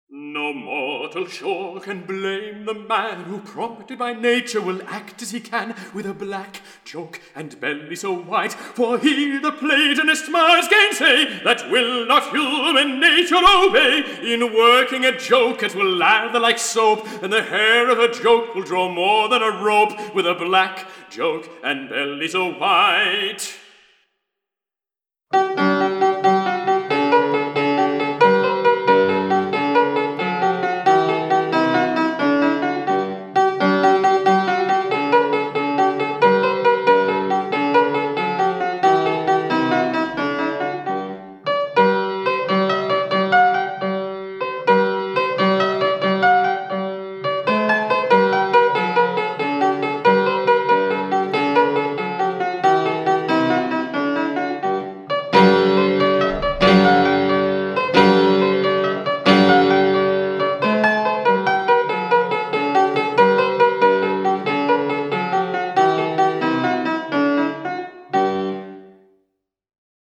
No mortal sure can blame the man who, prompted by nature, will act as he can, with a black joke and belly so white. For he, the Platonist, must gainsay, that will not human nature obey. In working a joke it will lather like soap, and the hair of a joke will draw more than a rope, with a black joke and belly so white.